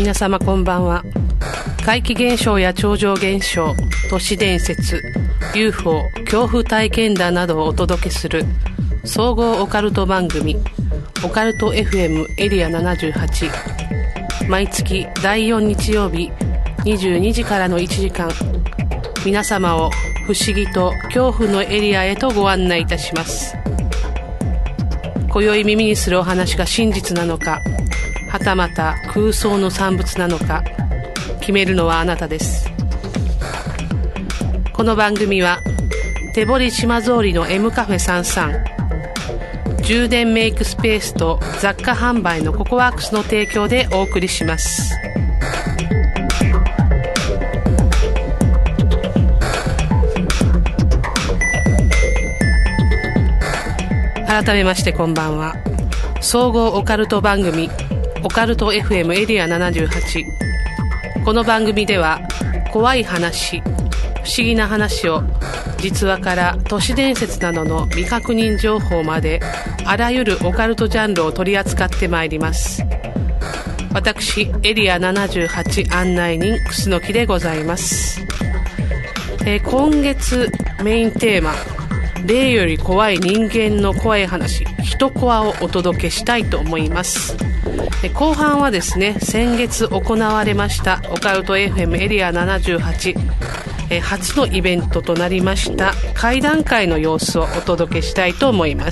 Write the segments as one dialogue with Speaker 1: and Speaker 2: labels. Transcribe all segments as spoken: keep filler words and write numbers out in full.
Speaker 1: 皆様こんばんは。怪奇現象や超常現象、都市伝説、 ユーフォー 恐怖体験談などをお届けする総合オカルト番組オカルト エフエム エリアななじゅうはち。毎月だいよん日曜日にじゅうにじからのいちじかん、皆様を不思議と恐怖のエリアへとご案内いたします。今宵耳にするお話が真実なのか、はたまた空想の産物なのか、決めるのはあなたです。この番組は手堀島通りの M カフェさんじゅうさん、充電メイクスペースと雑貨販売のココワークスの提供でお送りします。改めましてこんばんは。総合オカルト番組オカルト エフエム エリアななじゅうはち。この番組では怖い話、不思議な話を実話から都市伝説などの未確認情報まで、あらゆるオカルトジャンルを取り扱ってまいります。私エリアななじゅうはち案内人楠木でございます。えー、今月メインテーマ、霊より怖い人間の怖い話、人コアをお届けしたいと思います。後半はですね、先月行われましたオカルト エフエム エリアななじゅうはちえ初のイベントとなりました会談会の様子をお届けしたいと思います。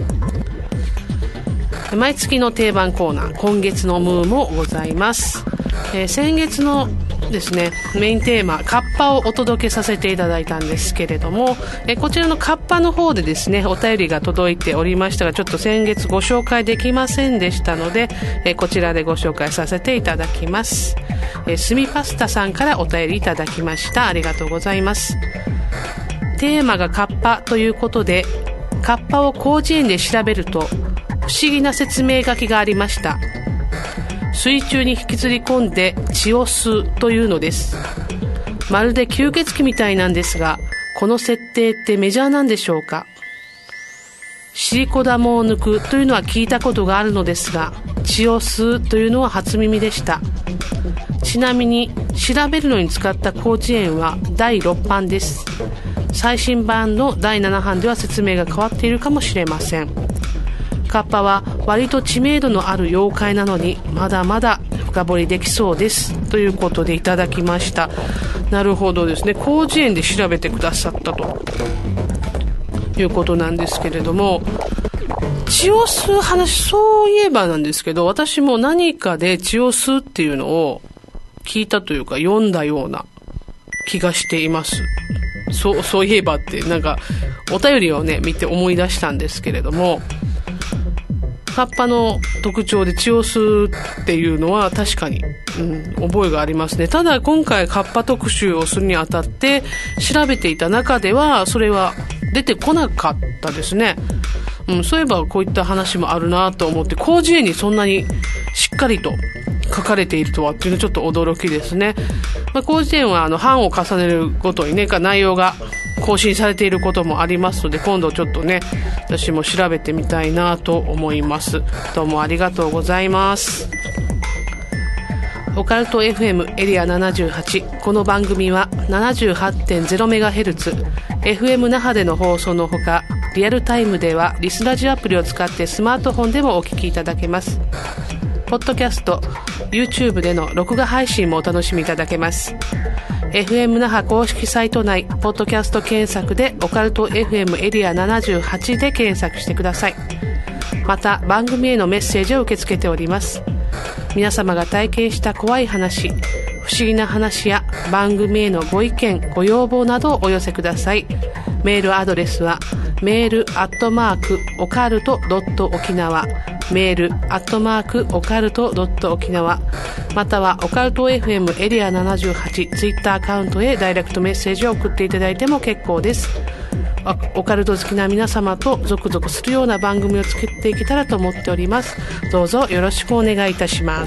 Speaker 1: 毎月の定番コーナー、今月のムーもございます。えー、先月のですね、メインテーマカッパをお届けさせていただいたんですけれども、えこちらのカッパの方でですね、お便りが届いておりましたが、ちょっと先月ご紹介できませんでしたので、えこちらでご紹介させていただきます。えスミパスタさんからお便りいただきました。ありがとうございます。テーマがカッパということで、カッパを広辞苑で調べると不思議な説明書きがありました。水中に引きずり込んで血を吸うというのです。まるで吸血鬼みたいなんですが、この設定ってメジャーなんでしょうか。シリコ玉を抜くというのは聞いたことがあるのですが、血を吸うというのは初耳でした。ちなみに調べるのに使った広辞苑はだいろっばんです。最新版のだいななばんでは説明が変わっているかもしれません。カッパは割と知名度のある妖怪なのに、まだまだ深掘りできそうですということでいただきました。なるほどですね、広辞苑で調べてくださったということなんですけれども、血を吸う話、そういえばなんですけど、私も何かで血を吸うっていうのを聞いたというか読んだような気がしています。そう、そういえばってなんかお便りをね見て思い出したんですけれども、カッパの特徴で血を吸うっていうのは確かに、うん、覚えがありますね。ただ今回カッパ特集をするにあたって調べていた中ではそれは出てこなかったですね。うん、そういえばこういった話もあるなと思って、広辞苑にそんなにしっかりと書かれているとはっていうのはちょっと驚きですね。まあ、広辞苑はあの版を重ねるごとにね、内容が更新されていることもありますので、今度ちょっとね私も調べてみたいなと思います。どうもありがとうございます。オカルト エフエム エリアななじゅうはち、この番組は ななじゅうはちてんゼロメガヘルツ エフエム 那覇での放送のほか、リアルタイムではリスラジアプリを使ってスマートフォンでもお聞きいただけます。ポッドキャスト、 YouTube での録画配信もお楽しみいただけます。 エフエム 那覇公式サイト内ポッドキャスト検索でオカルト エフエム エリアななじゅうはちで検索してください。また番組へのメッセージを受け付けております。皆様が体験した怖い話、不思議な話や番組へのご意見ご要望などをお寄せください。メールアドレスはメールアットマークオカルトドット沖縄、メールアットマークオカルトドット沖縄、またはオカルト エフエム エリアななじゅうはちツイッターアカウントへダイレクトメッセージを送っていただいても結構です。オカルト好きな皆様とゾクゾクするような番組を作っていけたらと思っております。どうぞよろしくお願いいたします。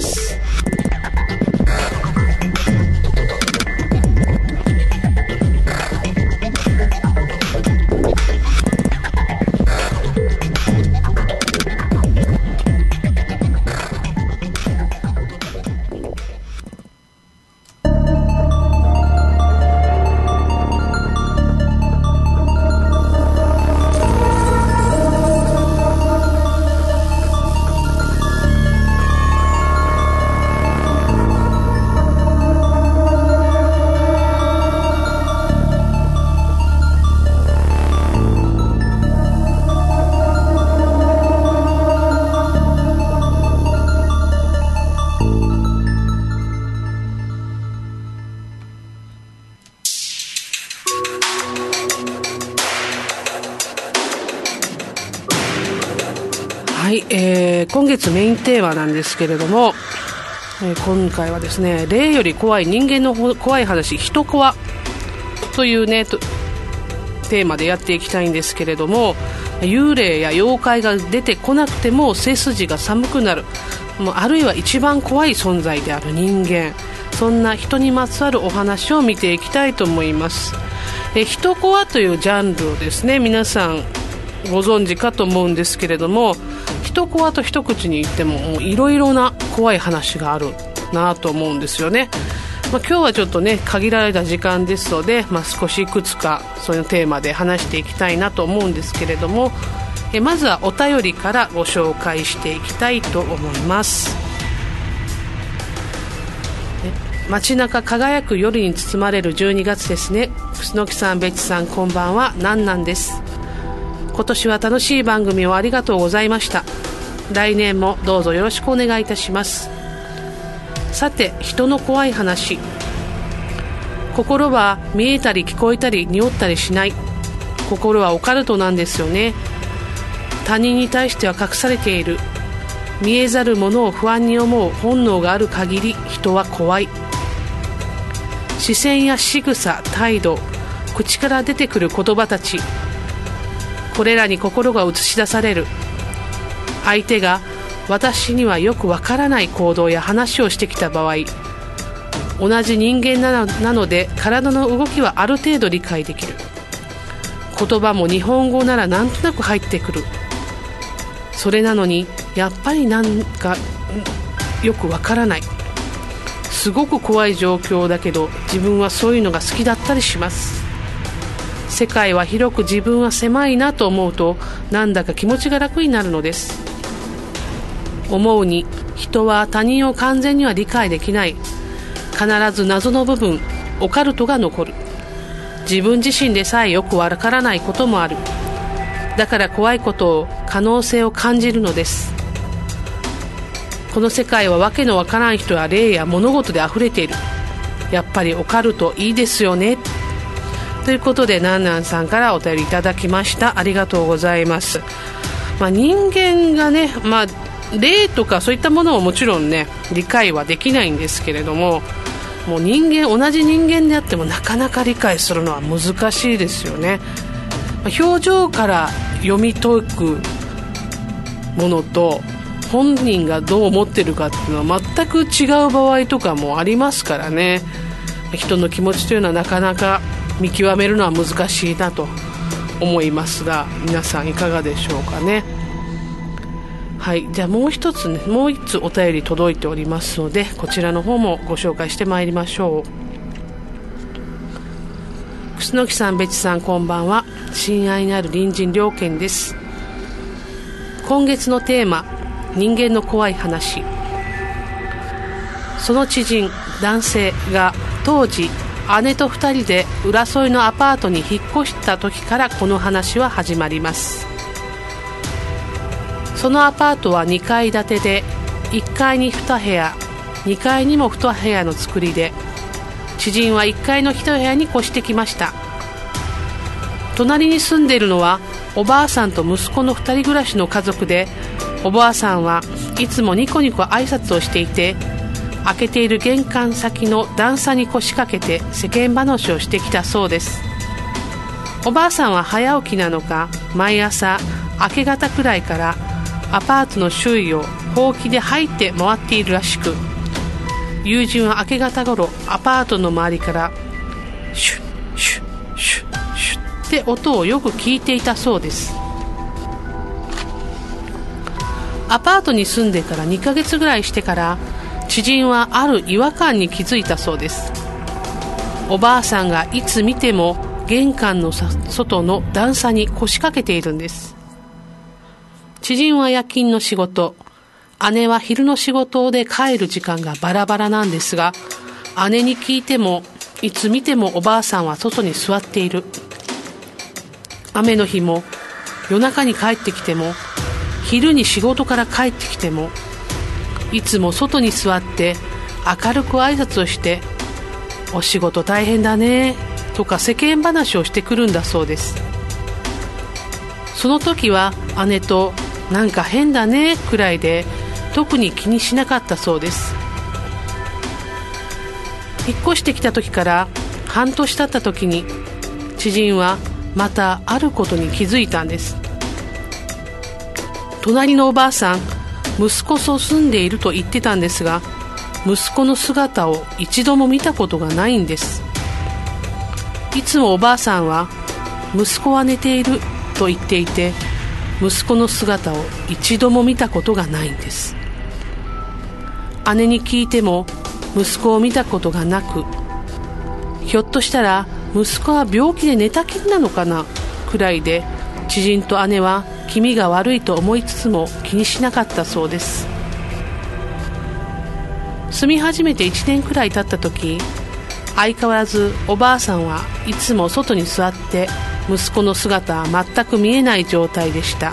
Speaker 1: はい、えー、今月メインテーマなんですけれども、えー、今回はですね、霊より怖い人間の怖い話、人怖というねとテーマでやっていきたいんですけれども、幽霊や妖怪が出てこなくても背筋が寒くなる、もうあるいは一番怖い存在である人間、そんな人にまつわるお話を見ていきたいと思います。え人怖というジャンルをですね、皆さんご存知かと思うんですけれども、人怖と一口に言ってもいろいろな怖い話があるなと思うんですよね。まあ、今日はちょっとね限られた時間ですので、まあ、少しいくつかそういうテーマで話していきたいなと思うんですけれども、えまずはお便りからご紹介していきたいと思います。街中輝く夜に包まれるじゅうにがつですね。楠木さん、ベッチさん、こんばんは。なんなんです。今年は楽しい番組をありがとうございました。来年もどうぞよろしくお願いいたします。さて、人の怖い話。心は見えたり聞こえたり匂ったりしない。心はオカルトなんですよね。他人に対しては隠されている。見えざるものを不安に思う本能がある限り人は怖い。視線や仕草、態度、口から出てくる言葉たち、これらに心が映し出される。相手が私にはよくわからない行動や話をしてきた場合、同じ人間なの、なので体の動きはある程度理解できる。言葉も日本語ならなんとなく入ってくる。それなのにやっぱりなんかよくわからない。すごく怖い状況だけど自分はそういうのが好きだったりします。世界は広く自分は狭いなと思うとなんだか気持ちが楽になるのです。思うに人は他人を完全には理解できない。必ず謎の部分、オカルトが残る。自分自身でさえよくわからないこともある。だから怖いことを、可能性を感じるのです。この世界はわけのわからん人や霊や物事であふれている。やっぱりオカルトいいですよね。ということでなんなんさんからお便りいただきました。ありがとうございます。まあ、人間がね、まあ、霊とかそういったものをもちろんね理解はできないんですけれども、もう人間同じ人間であってもなかなか理解するのは難しいですよね。表情から読み解くものと本人がどう思ってるかっていうのは全く違う場合とかもありますからね。人の気持ちというのはなかなか見極めるのは難しいなと思いますが、皆さんいかがでしょうかね。はい、じゃあもう一つね、もう一つお便り届いておりますので、こちらの方もご紹介してまいりましょう。楠木さん、ベチさん、こんばんは。親愛なる隣人良犬です。今月のテーマ、人間の怖い話。その知人男性が当時姉と二人で浦添のアパートに引っ越した時からこの話は始まります。そのアパートはにかい建てでいっかいにに部屋、にかいにもに部屋の作りで、知人はいっかいのいち部屋に越してきました。隣に住んでいるのはおばあさんと息子のふたり暮らしの家族で、おばあさんはいつもニコニコ挨拶をしていて、開けている玄関先の段差に腰掛けて世間話をしてきたそうです。おばあさんは早起きなのか、毎朝明け方くらいからアパートの周囲をほうきで掃いて回っているらしく、友人は明け方ごろアパートの周りからシュッシュッシュッシュッって音をよく聞いていたそうです。アパートに住んでからにかげつぐらいしてから知人はある違和感に気づいたそうです。おばあさんがいつ見ても玄関の外の段差に腰掛けているんです。知人は夜勤の仕事、姉は昼の仕事で帰る時間がバラバラなんですが、姉に聞いてもいつ見てもおばあさんは外に座っている。雨の日も夜中に帰ってきても、昼に仕事から帰ってきても、いつも外に座って明るく挨拶をして、お仕事大変だねとか世間話をしてくるんだそうです。その時は姉となんか変だねくらいで特に気にしなかったそうです。引っ越してきた時から半年経った時に知人はまたあることに気づいたんです。隣のおばあさん、息子と住んでいると言ってたんですが、息子の姿を一度も見たことがないんです。いつもおばあさんは息子は寝ていると言っていて、息子の姿を一度も見たことがないんです。姉に聞いても息子を見たことがなく、ひょっとしたら息子は病気で寝たきりなのかなくらいで、知人と姉は気味が悪いと思いつつも気にしなかったそうです。住み始めていちねんくらい経った時、相変わらずおばあさんはいつも外に座って息子の姿は全く見えない状態でした。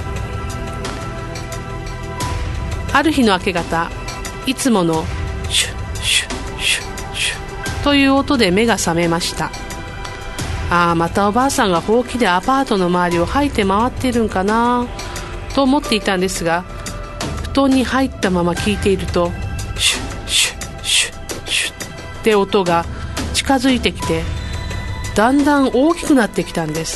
Speaker 1: ある日の明け方、いつものシュッシュッシュッシュッという音で目が覚めました。ああ、またおばあさんがほうきでアパートの周りを吐いて回っているんかなと思っていたんですが、布団に入ったまま聞いていると、シュッシュッシュッシュッって音が近づいてきて、だんだん大きくなってきたんです。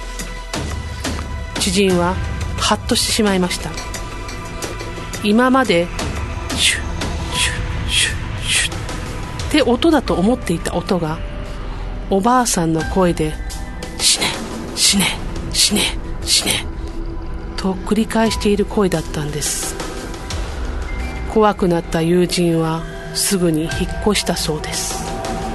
Speaker 1: 知人はハッとしてしまいました。今までシュッシュッシュッシュッって音だと思っていた音が、おばあさんの声で死ね死ね死ね死ねと繰り返している声だったんです。怖くなった友人はすぐに引っ越したそうです。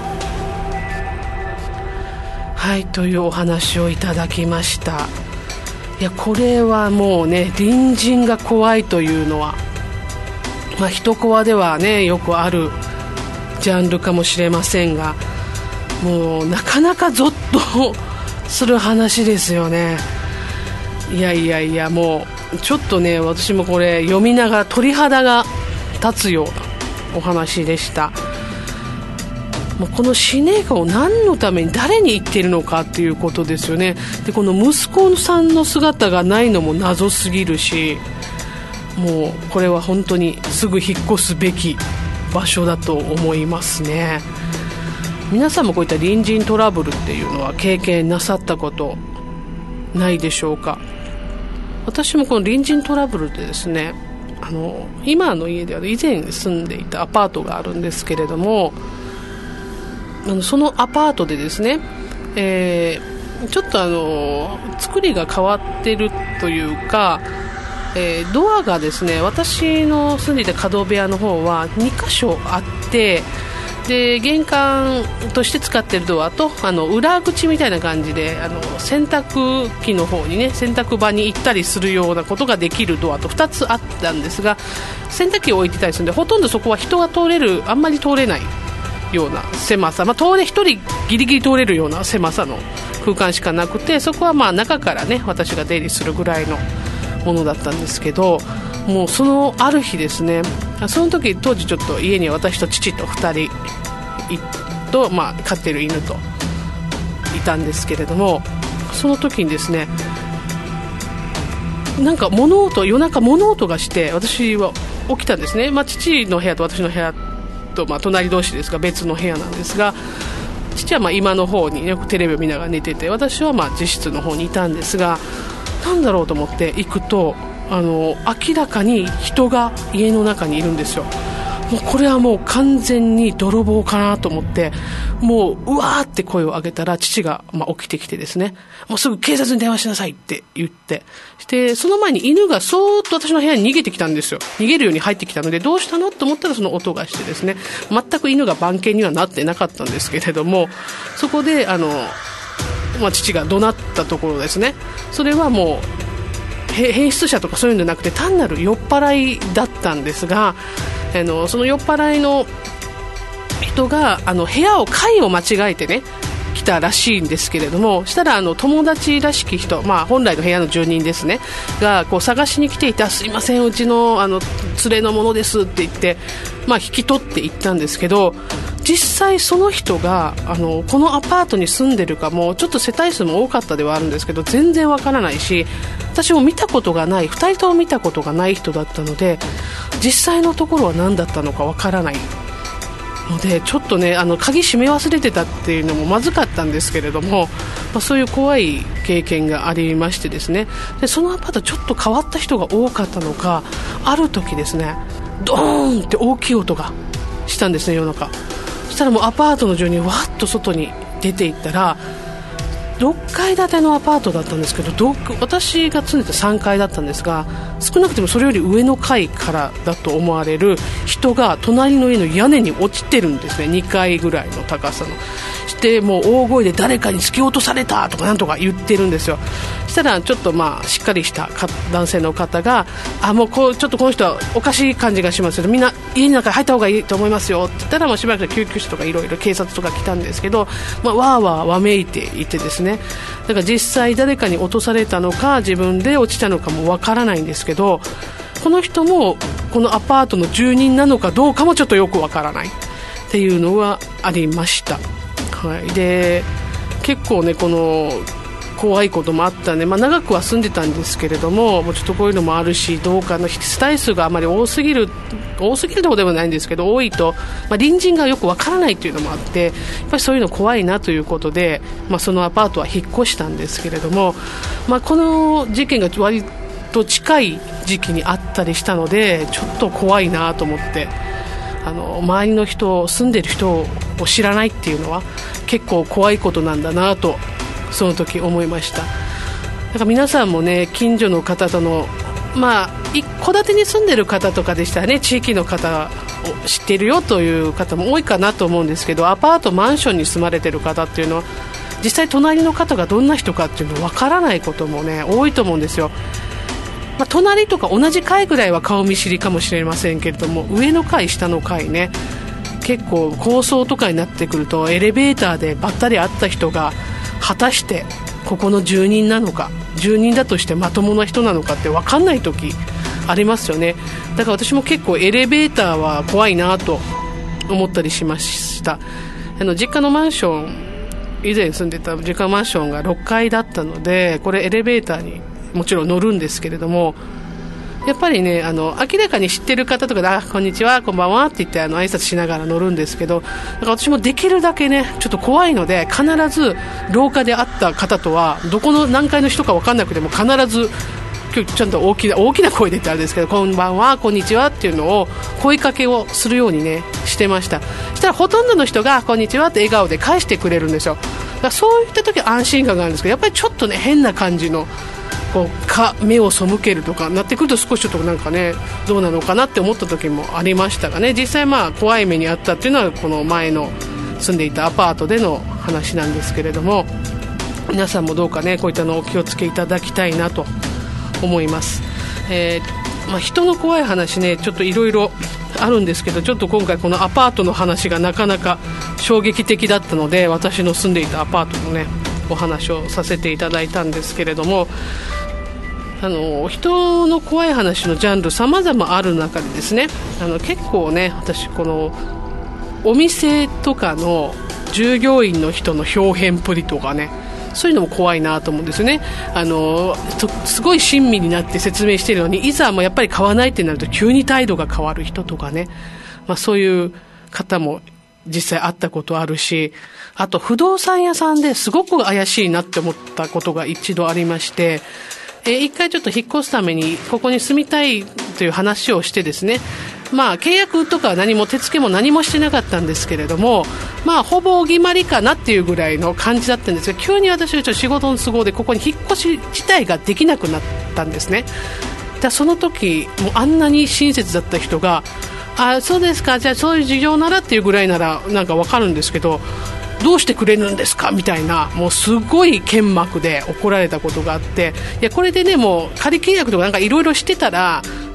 Speaker 1: はい、というお話をいただきました。いや、これはもうね、隣人が怖いというのは、まあ、人コアではねよくあるジャンルかもしれませんが、もうなかなかゾッとする話ですよね。いやいやいや、もうちょっとね、私もこれ読みながら鳥肌が立つようなお話でした。もうこの死ねを何のために誰に言っているのかっていうことですよね。で、この息子さんの姿がないのも謎すぎるし、もうこれは本当にすぐ引っ越すべき場所だと思いますね。皆さんもこういった隣人トラブルっていうのは経験なさったことないでしょうか。私もこの隣人トラブルでですね、あの今の家では以前住んでいたアパートがあるんですけれども、あのそのアパートでですね、えー、ちょっとあの作りが変わってるというか、えー、ドアがですね、私の住んでいた角部屋の方はにかしょあって、で玄関として使っているドアとあの裏口みたいな感じで、あの洗濯機の方にね、洗濯場に行ったりするようなことができるドアとふたつあったんですが、洗濯機を置いてたりするので、ほとんどそこは人が通れる、あんまり通れないような狭さ、まあ、通れひとりギリギリ通れるような狭さの空間しかなくて、そこはまあ中からね私が出入りするぐらいのものだったんですけど、もうそのある日ですね、その時当時ちょっと家に私と父とふたりと、まあ、飼ってる犬といたんですけれども、その時にですね、なんか物音、夜中物音がして私は起きたんですね。まあ、父の部屋と私の部屋と、まあ、隣同士ですが別の部屋なんですが、父はまあ今の方によくテレビを見ながら寝てて、私はまあ自室の方にいたんですが、なんだろうと思って行くと、あの明らかに人が家の中にいるんですよ。もうこれはもう完全に泥棒かなと思って、もううわーって声を上げたら、父がまあ起きてきてですね、もうすぐ警察に電話しなさいって言って、でその前に犬がそーっと私の部屋に逃げてきたんですよ。逃げるように入ってきたので、どうしたのと思ったらその音がしてですね、全く犬が番犬にはなってなかったんですけれども、そこであの、まあ、父が怒鳴ったところですね、それはもう変質者とかそういうんじゃなくて単なる酔っ払いだったんですが、あのその酔っ払いの人があの部屋を階を間違えてね来たらしいんですけれども、したらあの友達らしき人、まあ、本来の部屋の住人ですねがこう探しに来ていた、すいませんうち の, あの連れのものですって言って、まあ、引き取っていったんですけど、実際その人があのこのアパートに住んでるかも、ちょっと世帯数も多かったではあるんですけど全然わからないし、私も見たことがない、ふたりとも見たことがない人だったので、実際のところは何だったのかわからないので、ちょっとねあの鍵閉め忘れてたっていうのもまずかったんですけれども、まあ、そういう怖い経験がありましてですね、でそのアパートちょっと変わった人が多かったのか、ある時ですねドーンって大きい音がしたんですね、夜中。そしたらもうアパートの住人わーっと外に出て行ったら、ろっかい建てのアパートだったんですけど、ど私が住んでたさんがいだったんですが、少なくともそれより上の階からだと思われる人が隣の家の屋根に落ちてるんですね。にかいぐらいの高さのしてもう大声で誰かに突き落とされたとかなんとか言ってるんですよ。そしたらちょっとまあしっかりした男性の方が、あもうこうちょっとこの人はおかしい感じがしますけど、みんな家の中に入った方がいいと思いますよって言ったら、もうしばらく救急車とかいろいろ警察とか来たんですけど、まあ、わーわーわめいていてですね、だから実際誰かに落とされたのか自分で落ちたのかもわからないんですけど、この人もこのアパートの住人なのかどうかもちょっとよくわからないっていうのはありました。はい、で結構ねこの怖いこともあったんで、まあ、長くは住んでたんですけれども、もうちょっとこういうのもあるし、どうかの世帯数があまり多すぎる多すぎるところではないんですけど、多いと、まあ、隣人がよくわからないというのもあって、やっぱりそういうの怖いなということで、まあ、そのアパートは引っ越したんですけれども、まあ、この事件が割と近い時期にあったりしたので、ちょっと怖いなと思って、あの周りの人、住んでる人を知らないっていうのは結構怖いことなんだなとその時思いました。だから皆さんもね、近所の方との、まあ、一戸建てに住んでる方とかでしたらね、地域の方を知っているよという方も多いかなと思うんですけど、アパートマンションに住まれてる方っていうのは実際隣の方がどんな人かっていうのわからないこともね多いと思うんですよ。まあ、隣とか同じ階ぐらいは顔見知りかもしれませんけれども、上の階下の階ね、結構高層とかになってくるとエレベーターでばったり会った人が果たしてここの住人なのか、住人だとしてまともな人なのかって分かんない時ありますよね。だから私も結構エレベーターは怖いなと思ったりしました。あの実家のマンション、以前住んでた実家のマンションがろっかいだったので、これエレベーターにもちろん乗るんですけれども、やっぱりね、あの明らかに知ってる方とかで、あこんにちはこんばんはって言ってあの挨拶しながら乗るんですけど、だから私もできるだけねちょっと怖いので、必ず廊下で会った方とはどこの何階の人か分かんなくても必ずちゃんと大きな大きな声で言ってあれですけど、こんばんはこんにちはっていうのを声かけをするようにねしてました。そしたらほとんどの人がこんにちはって笑顔で返してくれるんですよ。だからそういった時は安心感があるんですけど、やっぱりちょっとね変な感じのこうか目を背けるとかなってくると、少しちょっとなんかねどうなのかなって思った時もありましたがね、実際まあ怖い目にあったっていうのはこの前の住んでいたアパートでの話なんですけれども、皆さんもどうかねこういったのをお気をつけいただきたいなと思います。えーまあ、人の怖い話ねちょっといろいろあるんですけど、ちょっと今回このアパートの話がなかなか衝撃的だったので、私の住んでいたアパートのねお話をさせていただいたんですけれども、あの人の怖い話のジャンル様々ある中でですね、あの結構ね私このお店とかの従業員の人の表現プリとかね、そういうのも怖いなと思うんですよね。あのすごい親身になって説明しているのに、いざもうやっぱり買わないってなると急に態度が変わる人とかね、まあ、そういう方も実際会ったことあるし、あと不動産屋さんですごく怪しいなって思ったことが一度ありまして、えー、一回ちょっと引っ越すためにここに住みたいという話をしてですね、まあ契約とか何も手付けも何もしてなかったんですけれども、まあほぼお決まりかなっていうぐらいの感じだったんですが、急に私がちょっと仕事の都合でここに引っ越し自体ができなくなったんですね。だその時もうあんなに親切だった人が、あそうですか、じゃあそういう事情ならっていうぐらいならなんかわかるんですけど、どうしてくれるんですかみたいな、もうすごい剣幕で怒られたことがあって、いやこれでねもう仮契約とかなんかいろいろしてたら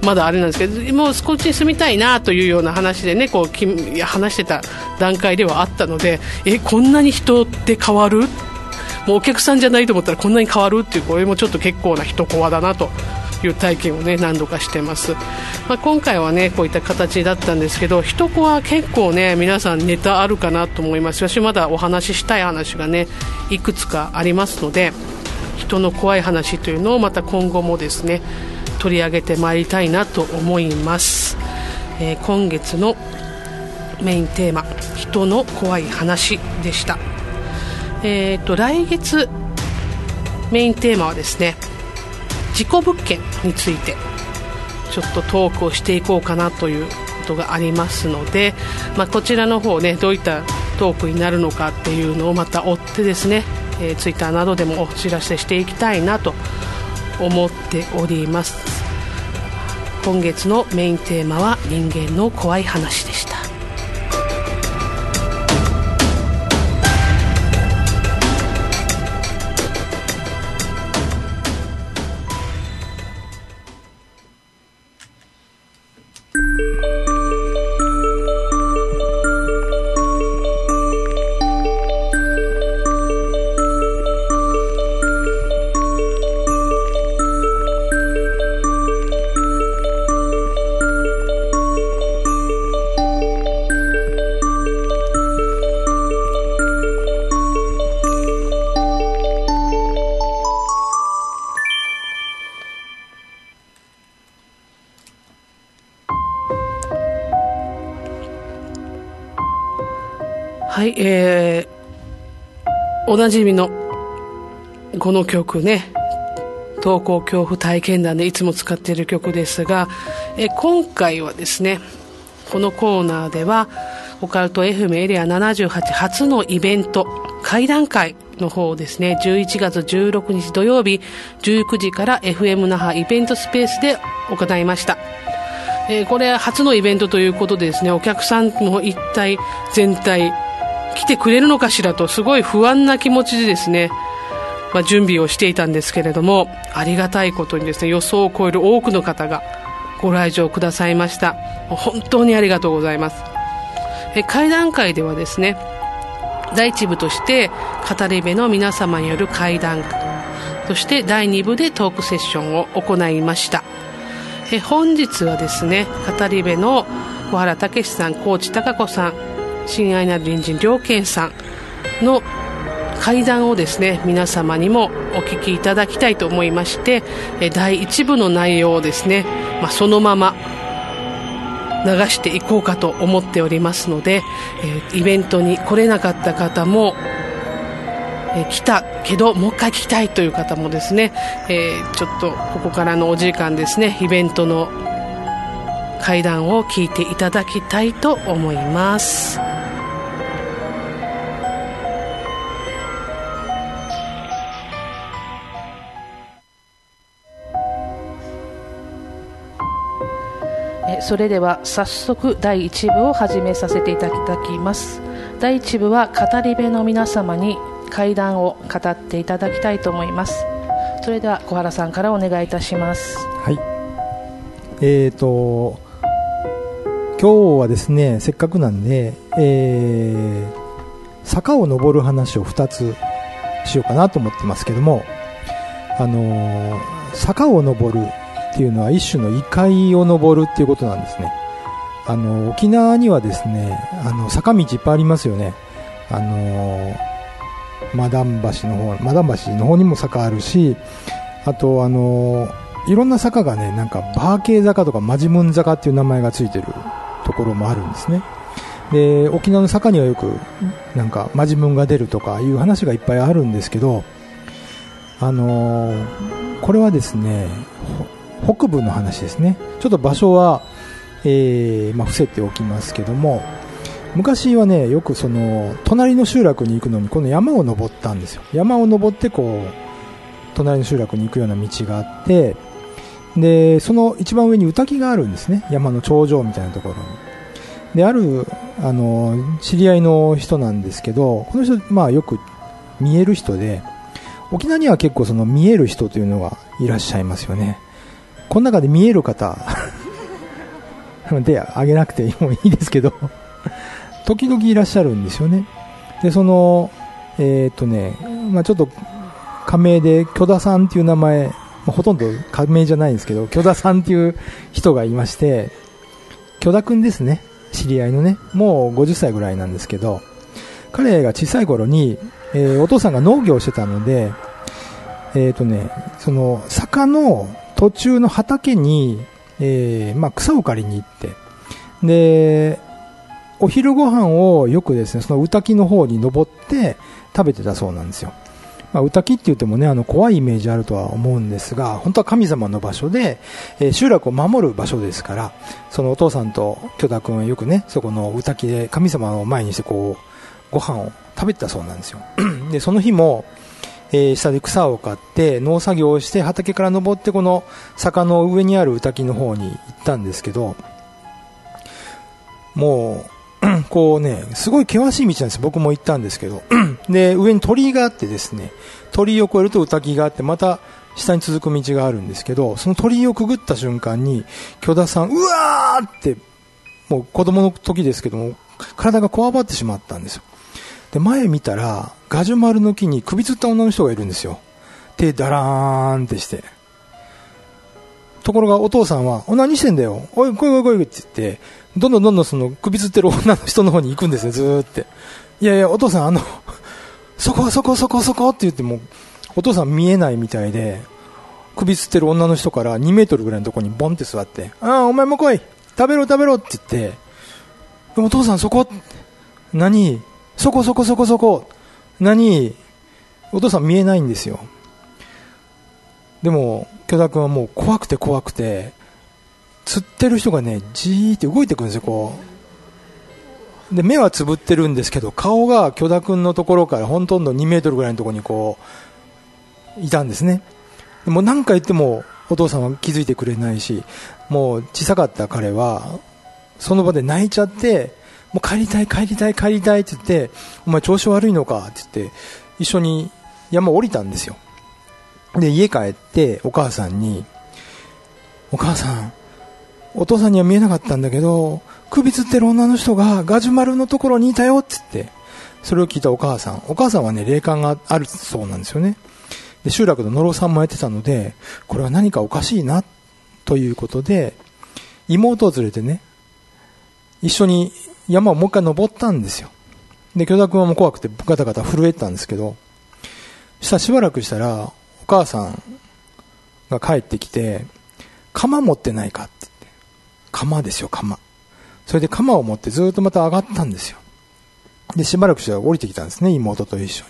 Speaker 1: まだあれなんですけど、もうこっちに住みたいなというような話でねこう話してた段階ではあったので、えこんなに人って変わる、もうお客さんじゃないと思ったらこんなに変わるっていう、これもちょっと結構な人コアだなという体験をね何度かしてます。まあ、今回はねこういった形だったんですけど、人コア結構ね皆さんネタあるかなと思います。私まだお話ししたい話がねいくつかありますので、人の怖い話というのをまた今後もですね取り上げてまいりたいなと思います。えー、今月のメインテーマ、人の怖い話でした。えー、と来月メインテーマはですね、事故物件についてちょっとトークをしていこうかなということがありますので、まあ、こちらの方ねどういったトークになるのかっていうのをまた追ってですね、えー、ツイッターなどでもお知らせしていきたいなと思っております。今月のメインテーマは人間の怖い話でした。はい、えー、おなじみのこの曲ね、登校恐怖体験談でいつも使っている曲ですが、え今回はですねこのコーナーではオカルト エフエム エリアななじゅうはち初のイベント会談会の方をですねじゅういちがつじゅうろくにち土曜日じゅうくじから エフエム 那覇イベントスペースで行いました。えー、これ初のイベントということでですね、お客さんも一体全体来てくれるのかしらとすごい不安な気持ちでですね、まあ、準備をしていたんですけれども、ありがたいことにですね予想を超える多くの方がご来場くださいました。本当にありがとうございます。え会談会ではですね第一部として語り部の皆様による会談、そしてだいに部でトークセッションを行いました。え本日はですね語り部の小原武史さん、高知貴子さん、親愛なる隣人良健さんの会談をですね皆様にもお聞きいただきたいと思いまして、えだいいち部の内容をですね、まあ、そのまま流していこうかと思っておりますので、えイベントに来れなかった方も、え来たけどもう一回聞きたいという方もですね、えー、ちょっとここからのお時間ですねイベントの会談を聞いていただきたいと思います。それでは早速だいいち部を始めさせていただきます。だいいち部は語り部の皆様に怪談を語っていただきたいと思います。それでは小原さんからお願いいたします。
Speaker 2: はい、えーと今日はですねせっかくなんで、えー、坂を登る話をふたつしようかなと思ってますけども、あのー、坂を登るっていうのは一種の異界を登るっていうことなんですね。あの沖縄にはですねあの坂道いっぱいありますよね。あのマダン橋の方マダン橋の方にも坂あるし、あとあのいろんな坂がねなんかバーケー坂とかマジムン坂っていう名前がついてるところもあるんですね。で沖縄の坂にはよくなんかマジムンが出るとかいう話がいっぱいあるんですけど、あのこれはですね北部の話ですね。ちょっと場所は、えーまあ、伏せておきますけども、昔はねよくその隣の集落に行くのにこの山を登ったんですよ。山を登ってこう隣の集落に行くような道があって、でその一番上に御嶽があるんですね。山の頂上みたいなところに。であるあの知り合いの人なんですけど、この人、まあ、よく見える人で、沖縄には結構その見える人というのがいらっしゃいますよね。この中で見える方手挙げなくてもいいですけど、時々いらっしゃるんですよね。で、その、えっとね、まあちょっと、仮名で、許田さんっていう名前、まあ、ほとんど仮名じゃないんですけど、許田さんっていう人がいまして、許田くんですね。知り合いのね、もうごじゅっさいぐらいなんですけど、彼が小さい頃に、えー、お父さんが農業をしてたので、えっとね、その、坂の途中の畑に、えー、まあ草を刈りに行って、で、お昼ご飯をよくですね、その宇滝の方に登って食べてたそうなんですよ。まあ、宇滝って言ってもね、あの怖いイメージあるとは思うんですが、本当は神様の場所で、えー、集落を守る場所ですから、そのお父さんと許田君はよくね、そこの宇滝で神様を前にしてこうご飯を食べてたそうなんですよ。で、その日も、えー、下で草を刈って農作業をして畑から登ってこの坂の上にある宇滝の方に行ったんですけど、もうこうね、すごい険しい道なんです。僕も行ったんですけど、で、上に鳥居があってですね、鳥居を越えると宇滝があって、また下に続く道があるんですけど、その鳥居をくぐった瞬間に、許田さん、うわーって、もう子供の時ですけども、体がこわばってしまったんですよ。で、前見たら、ガジュマルの木に首吊った女の人がいるんですよ。手ダラーンってして。ところがお父さんは、お、何してんだよ。おい、来い来い来いって言って、どんどんどんどんその首吊ってる女の人の方に行くんですよ、ずーって。いやいや、お父さん、あの、そこそこそこそこって言っても、お父さん見えないみたいで、首吊ってる女の人からにメートルぐらいのところにボンって座って、ああ、お前も来い食べろ食べろって言って、でもお父さんそこ、何そこそこそこそこ、何お父さん見えないんですよ。でも、許田君はもう怖くて怖くて、釣ってる人がね、じーって動いてくるんですよ、こう。で、目はつぶってるんですけど、顔が許田君のところからほとんどにメートルぐらいのところにこう、いたんですね。でも何回言ってもお父さんは気づいてくれないし、もう小さかった彼は、その場で泣いちゃって、もう帰りたい帰りたい帰りたいって言って、お前調子悪いのかって言って、一緒に山降りたんですよ。で、家帰ってお母さんに、お母さん、お父さんには見えなかったんだけど、首吊ってる女の人がガジュマルのところにいたよって言って、それを聞いたお母さん、お母さんはね、霊感があるそうなんですよね。で、集落の野呂さんもやってたので、これは何かおかしいなということで、妹を連れてね、一緒に山をもう一回登ったんですよ。で、許田君はもう怖くてガタガタ震えてたんですけど、したしばらくしたらお母さんが帰ってきて、鎌持ってないかって言って、鎌ですよ、鎌。それで鎌を持ってずっとまた上がったんですよ。で、しばらくしたら降りてきたんですね、妹と一緒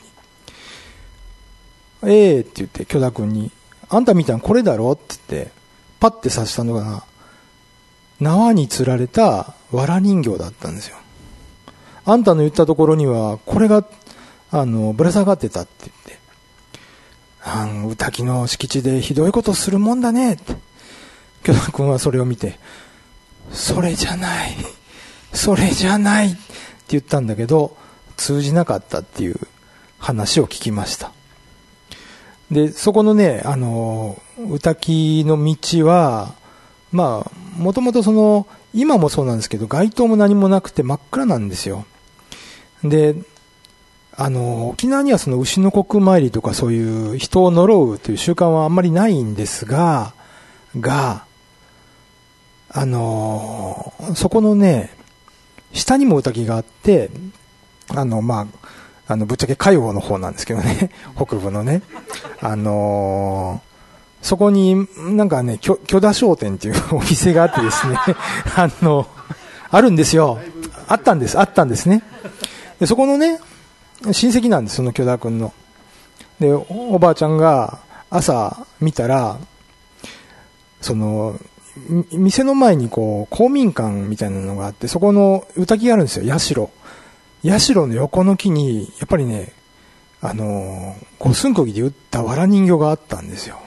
Speaker 2: に。ええー、って言って許田君に、あんた見たのこれだろって言って、パッて刺したのが縄に釣られた藁人形だったんですよ。あんたの言ったところにはこれがあのぶら下がってたって言って、あん宇滝の敷地でひどいことするもんだねって。許田君はそれを見て、それじゃないそれじゃないって言ったんだけど、通じなかったっていう話を聞きました。で、そこのね、あの宇滝の道はまあもともとその今もそうなんですけど、街灯も何もなくて真っ暗なんですよ。で、あの沖縄にはその牛の国参りとかそういう人を呪うという習慣はあんまりないんですががあのそこのね下にも宇滝があって、あのまああのぶっちゃけ海保の方なんですけどね北部のね、あのー、そこになんかね許田商店っていうお店があってですねあのあるんですよ。あったんですあったんですね。でそこのね親戚なんです、その許田君の。でおばあちゃんが朝見たら、その店の前にこう公民館みたいなのがあって、そこの宇滝があるんですよ、社社の横の木にやっぱりね、あの五寸釘で打った藁人形があったんですよ。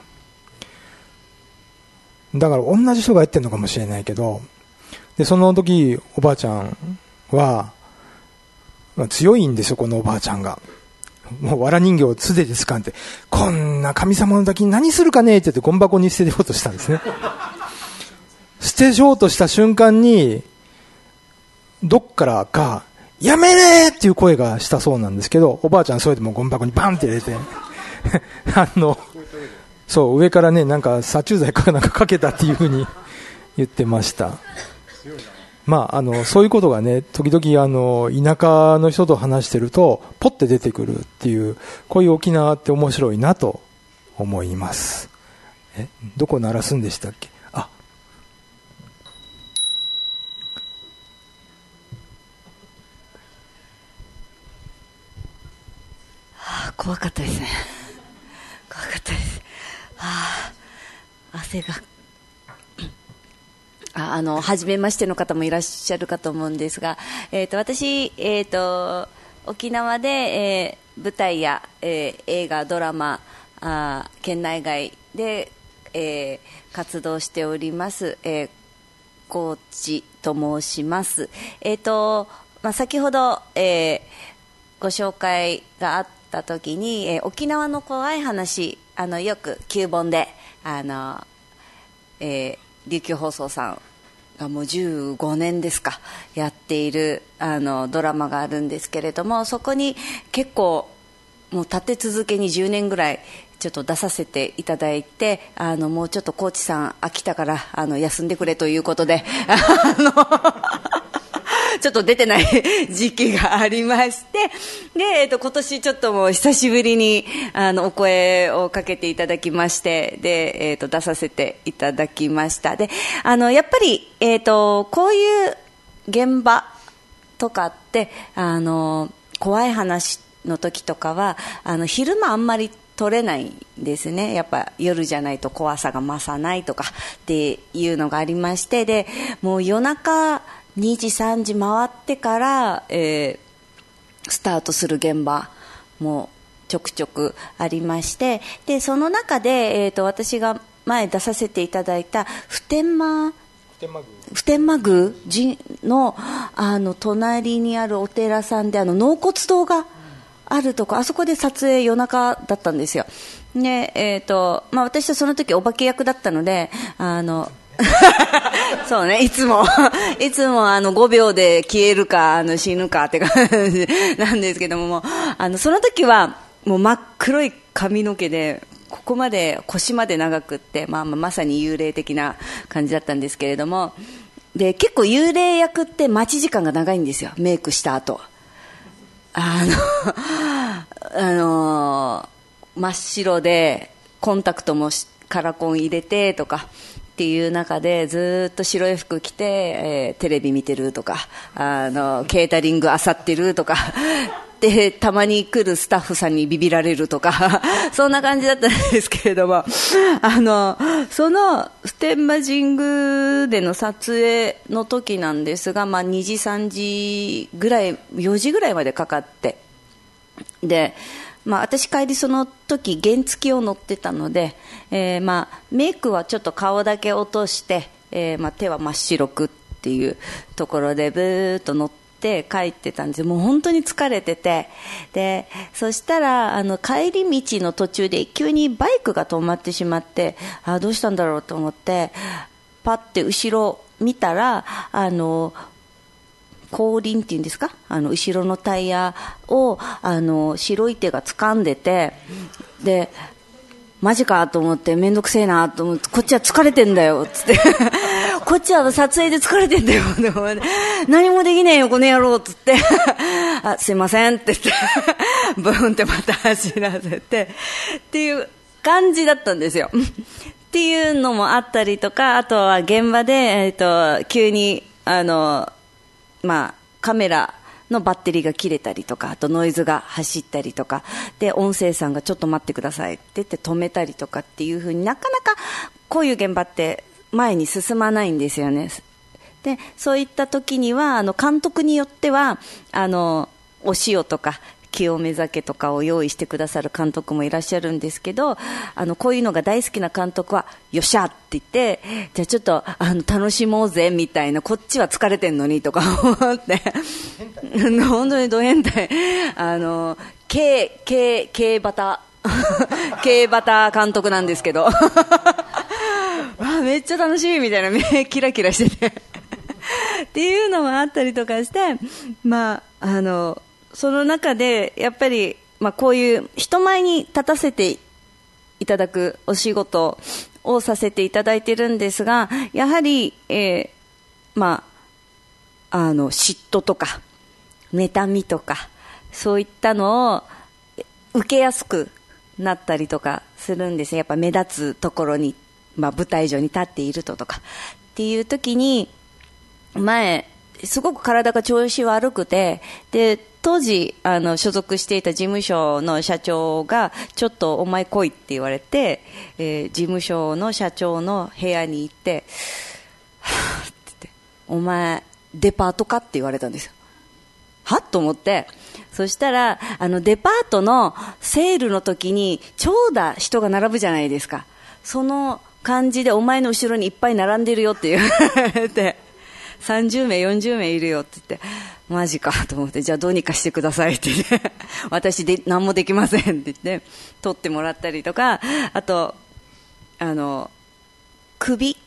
Speaker 2: だから同じ人がやってるのかもしれないけど、でその時おばあちゃんは、まあ、強いんですよ、このおばあちゃんが。もう藁人形を素手で掴んで、こんな神様の滝に何するかねって言ってゴミ箱に捨てようとしたんですね。 捨てようとした瞬間にどっからかやめれーっていう声がしたそうなんですけど、おばあちゃんそれでもゴミ箱にバンって入れてあのそう上からねなんか殺虫剤かなんかかけたっていう風に言ってました。まあ、あのそういうことがね時々あの田舎の人と話してるとポッて出てくるっていう、こういう沖縄って面白いなと思います。えどこ鳴らすんでしたっけ。あ
Speaker 3: はあ、怖かったですね。怖かったです。はあ、汗がああの初めましての方もいらっしゃるかと思うんですが、えー、と私、えー、と沖縄で、えー、舞台や、えー、映画ドラマあ県内外で、えー、活動しております、えー、高知と申します。えーとまあ、先ほど、えー、ご紹介があった時に、えー、沖縄の怖い話、あのよく旧本であの、えー琉球放送さんがもうじゅうごねんですかやっているあのドラマがあるんですけれども、そこに結構もう立て続けにじゅうねんぐらいちょっと出させていただいて、あのもうちょっとコーチさん飽きたからあの休んでくれということであのちょっと出てない時期がありまして、で、えっと、今年ちょっともう久しぶりにあのお声をかけていただきまして、で、えっと、出させていただきました。で、あのやっぱり、えっと、こういう現場とかってあの怖い話の時とかはあの昼間あんまり撮れないんですね。やっぱ夜じゃないと怖さが増さないとかっていうのがありまして、でもう夜中にじさんじ回ってから、えー、スタートする現場もちょくちょくありまして、でその中で、えーと、私が前出させていただいた普天間普天満宮の、あの隣にあるお寺さんであの納骨堂があるとこ、あそこで撮影夜中だったんですよ。で、えーとまあ、私はその時お化け役だったのであのそうね、いつもいつもあのごびょうで消えるかあの死ぬかって感じなんですけども、もうあのその時はもう真っ黒い髪の毛でここまで腰まで長くって、まあ、まさに幽霊的な感じだったんですけれども、で結構幽霊役って待ち時間が長いんですよ。メイクした後あのあの真っ白でコンタクトもカラコン入れてとかっていう中でずっと白い服着て、えー、テレビ見てるとかあのケータリング漁ってるとかでたまに来るスタッフさんにビビられるとかそんな感じだったんですけれども、あのその普天間神宮での撮影の時なんですが、まあ、にじさんじぐらいよじぐらいまでかかって、でまあ、私帰りその時原付を乗ってたので、えーまあ、メイクはちょっと顔だけ落として、えーまあ、手は真っ白くっていうところでブーっと乗って帰ってたんです。もう本当に疲れてて、でそしたらあの帰り道の途中で急にバイクが止まってしまって、あどうしたんだろうと思ってパッて後ろ見たらあの後輪っていうんですか、あの後ろのタイヤをあの白い手が掴んでて、でマジかと思って、めんどくせえなと思って、こっちは疲れてんだよつってこっちは撮影で疲れてんだよ何もできねえよこの野郎つってあすいませんって言ってブーンってまた走らせてっていう感じだったんですよっていうのもあったりとか、あとは現場で、えー、と急にあのまあ、カメラのバッテリーが切れたりとか、あとノイズが走ったりとかで、音声さんがちょっと待ってくださいって言って止めたりとかっていう風に、なかなかこういう現場って前に進まないんですよね。でそういった時にはあの監督によってはあのお塩とか清め酒とかを用意してくださる監督もいらっしゃるんですけど、あのこういうのが大好きな監督はよっしゃって言って、じゃあちょっとあの楽しもうぜみたいな、こっちは疲れてんのにとか思って本当にド変態、あの K, K, K バタK バタ監督なんですけどまあめっちゃ楽しいみたいな、目キラキラしててっていうのもあったりとかして、まあ、あのその中でやっぱり、まあ、こういう人前に立たせていただくお仕事をさせていただいているんですが、やはり、えーまあ、あの嫉妬とか妬みとかそういったのを受けやすくなったりとかするんです。やっぱ目立つところに、まあ、舞台上に立っているととかっていう時に、前すごく体が調子悪くて、で当時あの所属していた事務所の社長がちょっとお前来いって言われて、えー、事務所の社長の部屋に行ってはぁって言って、お前デパートかって言われたんですよ。はっと思って、そしたらあのデパートのセールの時に長蛇人が並ぶじゃないですか。その感じでお前の後ろにいっぱい並んでるよって言われてさんじゅうめいよんじゅうめいいるよって言って、マジかと思って、じゃあどうにかしてくださいって言って私で何もできませんって言って取ってもらったりとか、あとあの首、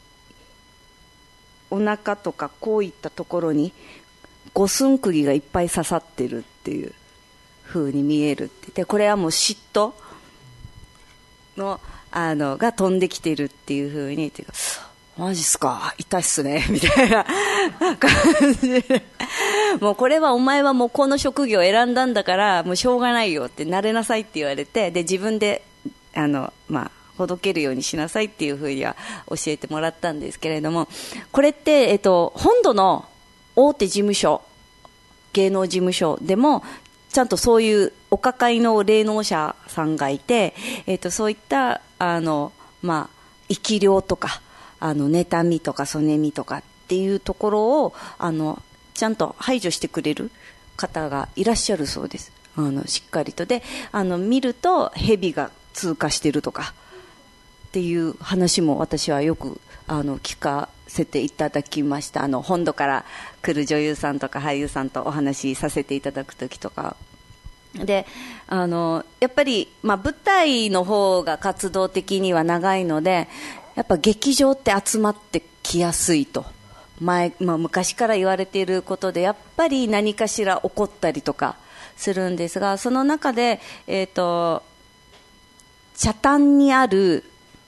Speaker 3: お腹とかこういったところに五寸釘がいっぱい刺さってるっていう風に見えるって言って、これはもう嫉妬のあのが飛んできてるっていう風に言って、マジっすか痛いっすねみたいな感じで、もうこれはお前はもうこの職業を選んだんだからもうしょうがないよって、慣れなさいって言われて、で自分であの、まあ、ほどけるようにしなさいっていうふうには教えてもらったんですけれども、これって、えっと、本土の大手事務所、芸能事務所でもちゃんとそういうお抱えの霊能者さんがいて、えっと、そういったあの、まあ、生き量とかあの妬みとかそねみとかっていうところをあのちゃんと排除してくれる方がいらっしゃるそうです。あのしっかりとで、あの見ると蛇が通過してるとかっていう話も私はよくあの聞かせていただきました。あの本土から来る女優さんとか俳優さんとお話しさせていただくときとかで、あのやっぱり、まあ、舞台の方が活動的には長いので、やっぱ劇場って集まってきやすいと前、まあ、昔から言われていることで、やっぱり何かしら起こったりとかするんですが、その中で、えーと、北谷にある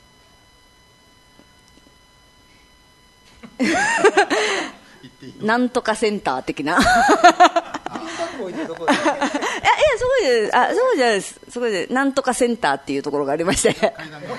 Speaker 3: なんとかセンター的ないやいやすごいです、あそうじゃないです、すごいです、なんとかセンターっていうところがありまして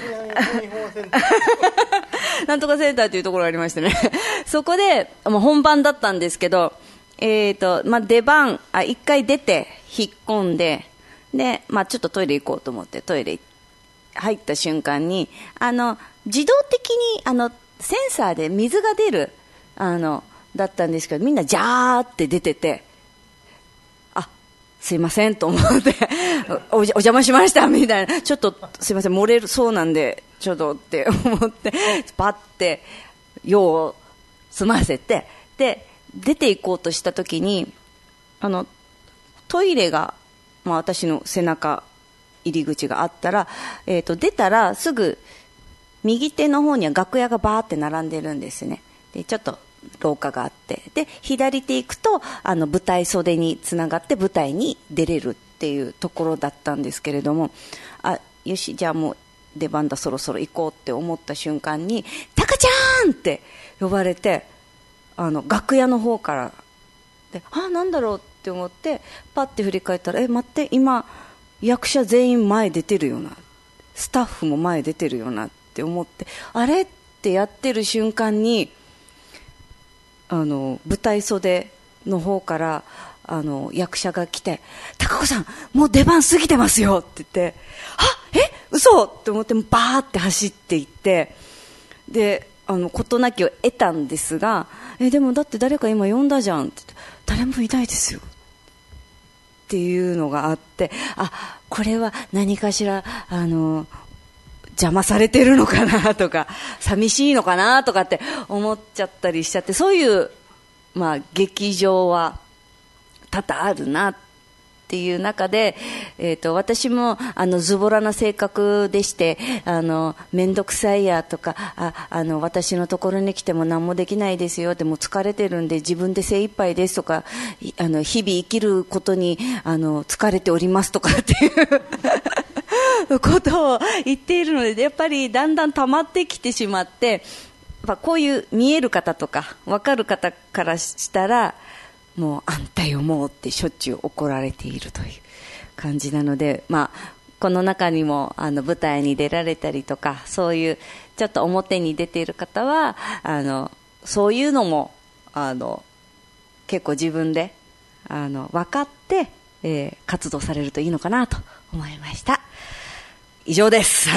Speaker 3: なんとかセンターっていうところがありましてねそこで、まあ、本番だったんですけど、えーとまあ、出番あいっかい出て引っ込んで、で、まあ、ちょっとトイレ行こうと思ってトイレ入った瞬間にあの自動的にあのセンサーで水が出るあのだったんですけど、みんなジャーって出てて、あすいませんと思ってお, お邪魔しましたみたいな、ちょっとすいません漏れるそうなんでちょっとって思ってパッて用を済ませて、で出て行こうとした時にあのトイレが、まあ、私の背中入り口があったら、えーと、出たらすぐ右手の方には楽屋がバーって並んでるんですね。でちょっと廊下があって、で左手行くとあの舞台袖につながって舞台に出れるっていうところだったんですけれども、あよしじゃあもう出番だそろそろ行こうって思った瞬間にタカちゃんって呼ばれて、あの楽屋の方からで、あなんだろうって思ってパッて振り返ったら、え待って今役者全員前出てるよな、スタッフも前出てるよなって思って、あれってやってる瞬間にあの舞台袖の方からあの役者が来て、高子さんもう出番過ぎてますよって言って、あえ嘘って思ってバーって走っていって、であの事なきを得たんですが、えでもだって誰か今呼んだじゃんって言って、誰もいないですよっていうのがあって、あこれは何かしらあの邪魔されてるのかなとか寂しいのかなとかって思っちゃったりしちゃって、そういう、まあ、劇場は多々あるなっっていう中で、えー、と私もあのズボラな性格でして、あのめんどくさいやとか、ああの私のところに来ても何もできないですよ、でも疲れてるんで自分で精一杯ですとか、あの日々生きることにあの疲れておりますとかっていうことを言っているので、やっぱりだんだん溜まってきてしまって、こういう見える方とか分かる方からしたら、もうあんたよもうってしょっちゅう怒られているという感じなので、まあ、この中にもあの舞台に出られたりとか、そういうちょっと表に出ている方はあのそういうのもあの結構自分であの分かって、えー、活動されるといいのかなと思いました。以上です。はい。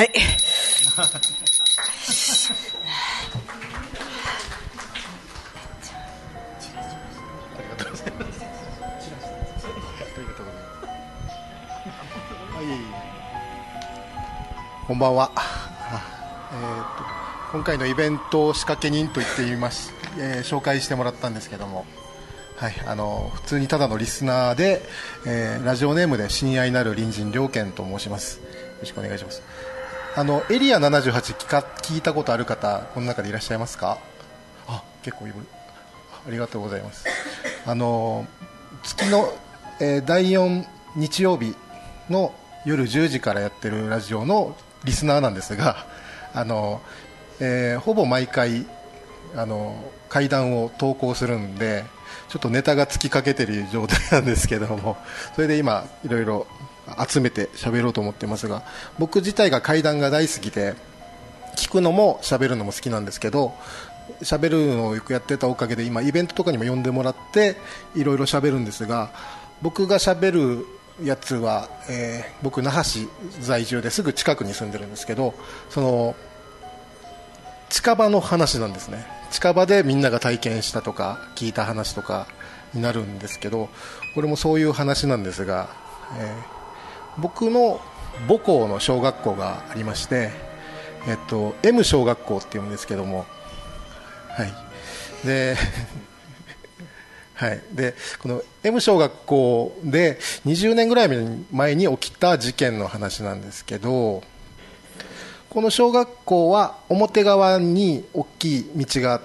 Speaker 4: こんばんは。えー、と今回のイベント仕掛け人と言っています、えー、紹介してもらったんですけども、はい、あの普通にただのリスナーで、えー、ラジオネームで親愛なる隣人良健と申します。よろしくお願いします。あのエリアななじゅうはち聞か聞いたことある方、この中でいらっしゃいますか？あ、結構いる。ありがとうございます。あの月の、えー、だいよん日曜日の夜じゅうじからやってるラジオのリスナーなんですが、あの、えー、ほぼ毎回あの怪談を投稿するんで、ちょっとネタが尽きかけている状態なんですけども、それで今いろいろ集めて喋ろうと思ってますが、僕自体が怪談が大好きで、聞くのも喋るのも好きなんですけど、喋るのをよくやってたおかげで今イベントとかにも呼んでもらっていろいろ喋るんですが、僕が喋るやつは、えー、僕那覇市在住ですぐ近くに住んでるんですけど、その近場の話なんですね。近場でみんなが体験したとか聞いた話とかになるんですけど、これもそういう話なんですが、えー、僕の母校の小学校がありまして、えっと、M 小学校っていうんですけども、はいではい、でこの M 小学校でにじゅうねんぐらい前に起きた事件の話なんですけど、この小学校は表側に大きい道があって、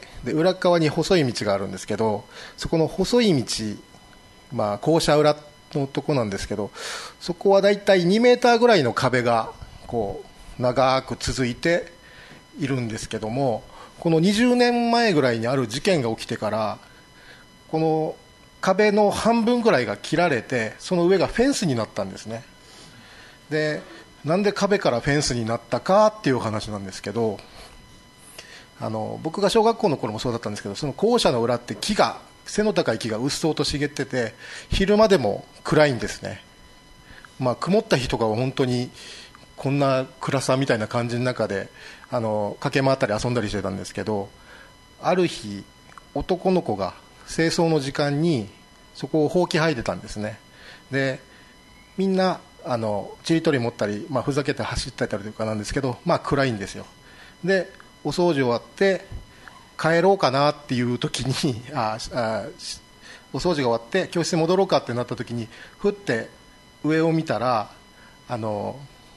Speaker 4: で裏側に細い道があるんですけど、そこの細い道、まあ、校舎裏のとこなんですけど、そこはだいたいにメーターぐらいの壁がこう長く続いているんですけども、このにじゅうねんまえぐらいにある事件が起きてから、この壁の半分ぐらいが切られて、その上がフェンスになったんですね。で、なんで壁からフェンスになったかっていう話なんですけど、あの僕が小学校の頃もそうだったんですけど、その校舎の裏って木が、背の高い木がうっそうと茂ってて、昼間でも暗いんですね。まあ、曇った日とかは本当にこんな暗さみたいな感じの中であの駆け回ったり遊んだりしてたんですけど、ある日男の子が清掃の時間にそこをほうき履いてたんですね。でみんなあのちりとり持ったり、まあ、ふざけて走ってたりとかなんですけど、まあ、暗いんですよ。でお掃除終わって帰ろうかなっていう時にああお掃除が終わって教室に戻ろうかってなった時に、ふって上を見たらあの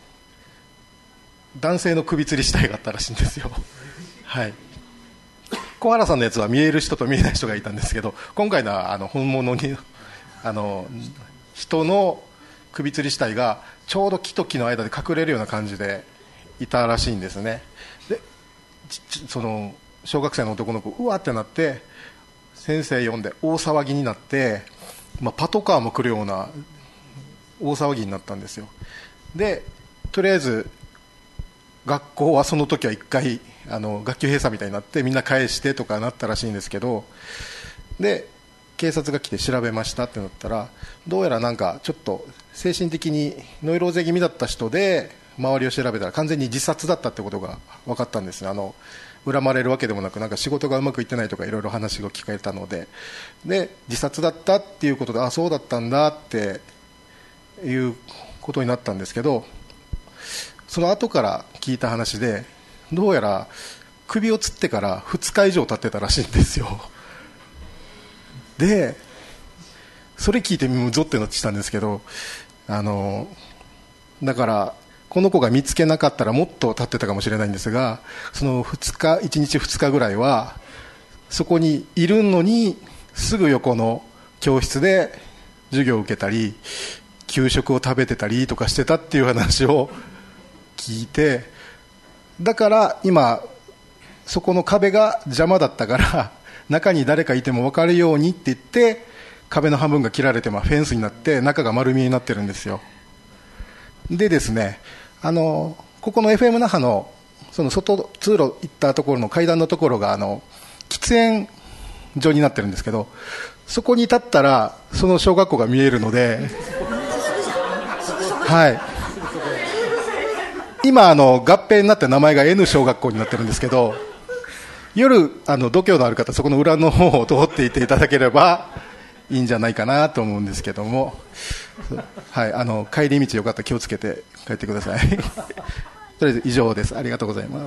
Speaker 4: 男性の首吊り死体があったらしいんですよ。はい、小原さんのやつは見える人と見えない人がいたんですけど、今回のはあの本物にあの人の首吊り死体がちょうど木と木の間で隠れるような感じでいたらしいんですね。でその小学生の男の子うわってなって先生呼んで大騒ぎになって、まあ、パトカーも来るような大騒ぎになったんですよ。でとりあえず学校はその時は一回あの学級閉鎖みたいになってみんな返してとかなったらしいんですけど、で警察が来て調べましたってなったら、どうやらなんかちょっと精神的にノイローゼ気味だった人で、周りを調べたら完全に自殺だったってことが分かったんですね。あの恨まれるわけでもなく、なんか仕事がうまくいってないとかいろいろ話が聞かれたので、で自殺だったっていうことで、あそうだったんだっていうことになったんですけど、その後から聞いた話で、どうやら首を吊ってからふつか以上経ってたらしいんですよ。でそれ聞いてもうゾッてなってしたんですけど、あのだからこの子が見つけなかったらもっと経ってたかもしれないんですが、そのふつかいちにちふつかぐらいはそこにいるのにすぐ横の教室で授業を受けたり給食を食べてたりとかしてたっていう話を聞いて、だから今そこの壁が邪魔だったから中に誰かいても分かるようにって言って壁の半分が切られて、まあ、フェンスになって中が丸見えになってるんですよ。でですね、あのここの エフエム 那覇のその外通路行ったところの階段のところがあの喫煙所になってるんですけど、そこに立ったらその小学校が見えるのではい、今あの合併になって名前が N 小学校になってるんですけど、夜あの度胸のある方そこの裏の方を通っていていただければいいんじゃないかなと思うんですけども、はい、あの帰り道よかったら気をつけて帰ってくださいとりあえず以上です。ありがとうございます。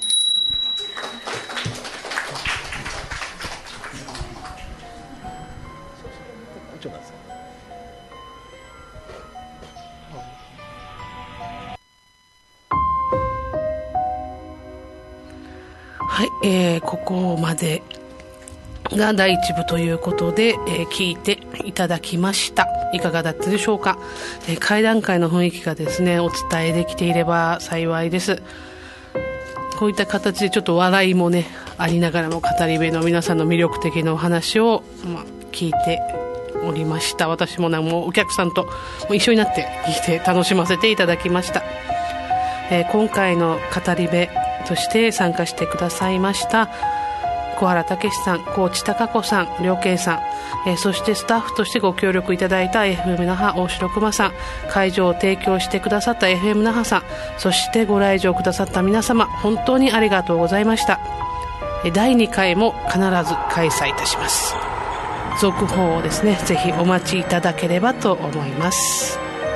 Speaker 1: はい、えー、ここまでが第一部ということで、えー、聞いていただきました。いかがだったでしょうか。えー、会談会の雰囲気がですねお伝えできていれば幸いです。こういった形でちょっと笑いもねありながらも語り部の皆さんの魅力的なお話を、まあ、聞いておりました。私もねもうお客さんと一緒になって聞いて楽しませていただきました。えー、今回の語り部として参加してくださいました小原武さん、高知貴子さん、良慶さん、えー、そしてスタッフとしてご協力いただいた エフエム 那覇大城熊さん、会場を提供してくださった エフエム 那覇さん、そしてご来場くださった皆様本当にありがとうございました。だいにかいも必ず開催いたします。続報をですねぜひお待ちいただければと思います。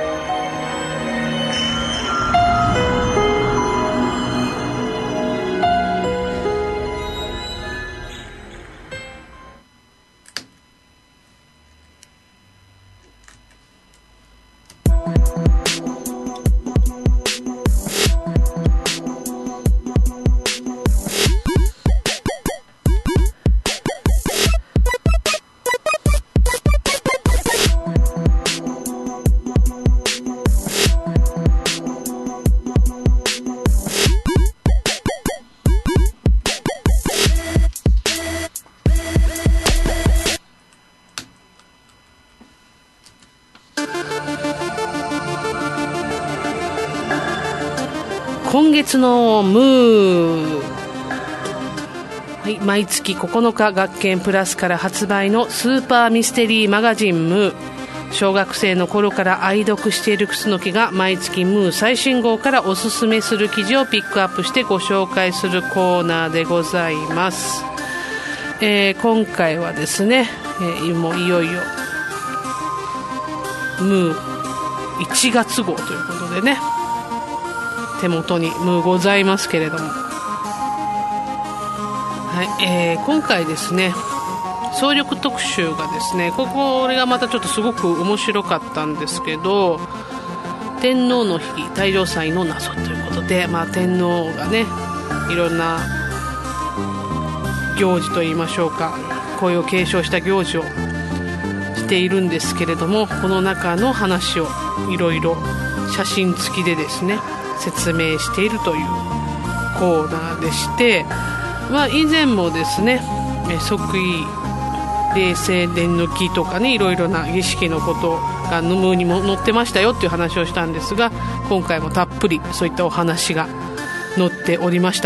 Speaker 1: 今月のムー、はい、毎月ここのか学研プラスから発売のスーパーミステリーマガジンムー。小学生の頃から愛読しているクスノキが毎月ムー最新号からおすすめする記事をピックアップしてご紹介するコーナーでございます。えー、今回はですね、えー、もういよいよムーいちがつ号ということでね手元にムーございますけれども、はいえー、今回ですね総力特集がですねここれがまたちょっとすごく面白かったんですけど、天皇の日大嘗祭の謎ということで、まあ、天皇がねいろんな行事といいましょうかこれを継承した行事をしているんですけれども、この中の話をいろいろ写真付きでですね説明しているというコーナーでして、まあ、以前もですね即位冷静殿の儀とかねいろいろな儀式のことがムーにも載ってましたよっていう話をしたんですが、今回もたっぷりそういったお話が載っておりました。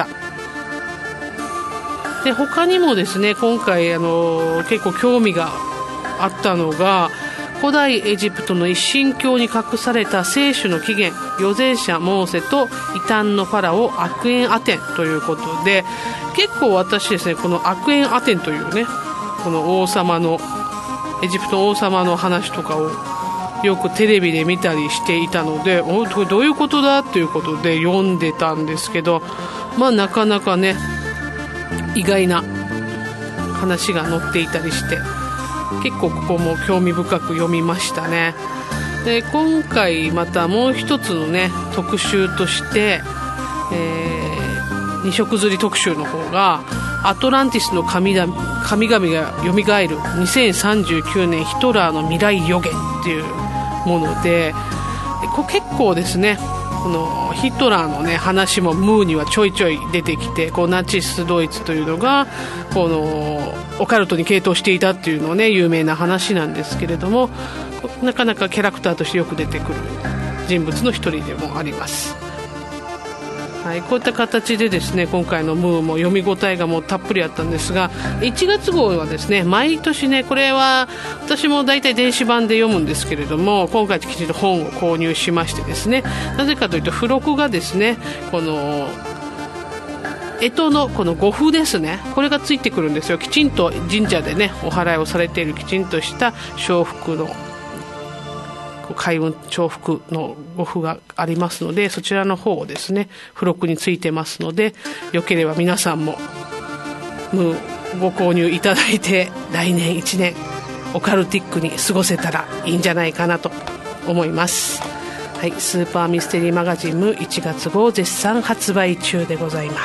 Speaker 1: で他にもですね今回あの結構興味があったのが古代エジプトの一神教に隠された聖書の起源預言者モーセと異端のファラオアクエンアテンということで、結構私ですねこのアクエンアテンというねこの王様のエジプト王様の話とかをよくテレビで見たりしていたので、おこれどういうことだということで読んでたんですけど、まあなかなかね意外な話が載っていたりして結構ここも興味深く読みましたね。で今回またもう一つのね特集として、えー、二色釣り特集の方がアトランティスの神々神々がよみがえるにせんさんじゅうきゅうねんヒトラーの未来予言っていうもので、これ結構ですねこのヒトラーの、ね、話もムーにはちょいちょい出てきて、こうナチスドイツというのがこのオカルトに傾倒していたっていうのは、ね、有名な話なんですけれども、なかなかキャラクターとしてよく出てくる人物の一人でもあります。はい、こういった形でですね今回のムーも読み応えがもうたっぷりあったんですが、いちがつ号はですね毎年ね、これは私も大体電子版で読むんですけれども、今回きちんと本を購入しましてですね、なぜかというと付録がですねこの干支のこの護符ですね、これがついてくるんですよ。きちんと神社でねお祓いをされているきちんとした招福の開運重複の護符がありますので、そちらの方をですね付録についてますので、よければ皆さんもムーご購入いただいて来年いちねんオカルティックに過ごせたらいいんじゃないかなと思います。はい、スーパーミステリーマガジンムいちがつ号絶賛発売中でございます。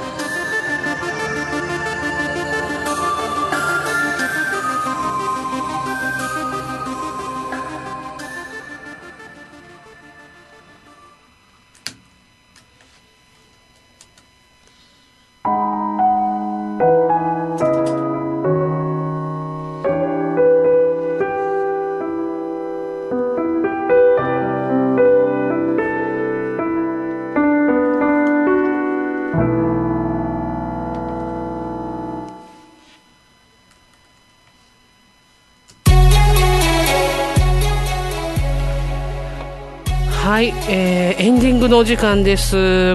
Speaker 1: はい、えー、エンディングのお時間です。